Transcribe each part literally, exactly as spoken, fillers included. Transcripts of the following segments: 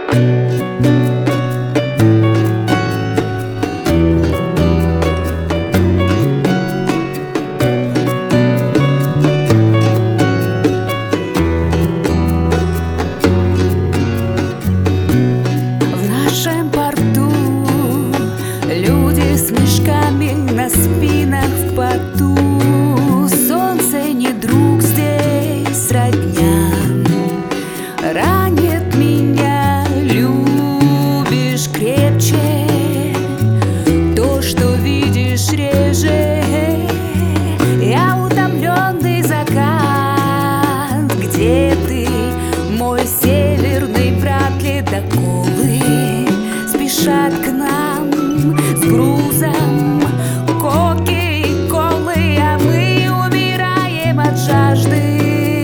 С мешками на спинах в поту. Солнце не друг, здесь родня. Ранит меня, любишь крепче. То, что видишь, реже. Я утомленный закат. Где ты, мой северный брат? Ледоколы спешат к нам с грузом коки и колы, а мы умираем от жажды.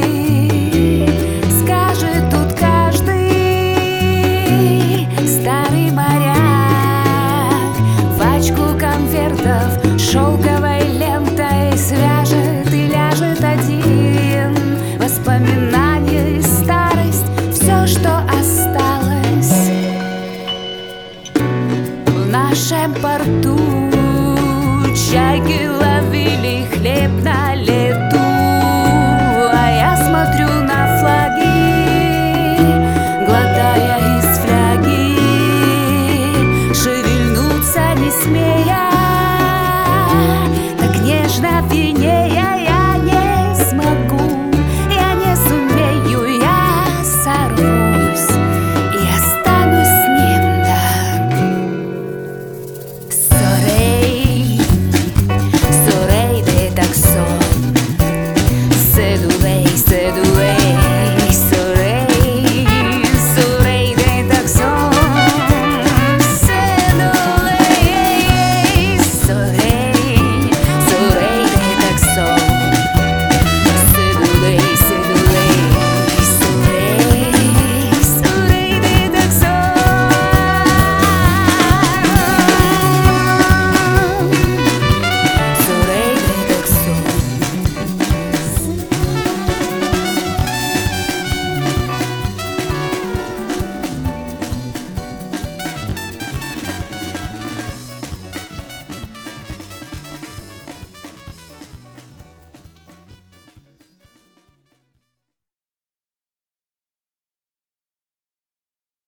Скажет тут каждый старый моряк, пачку конвертов шелковой лентой свяжет и ляжет один. Воспоминания, старость, все, что осталось в нашем порту. Чайки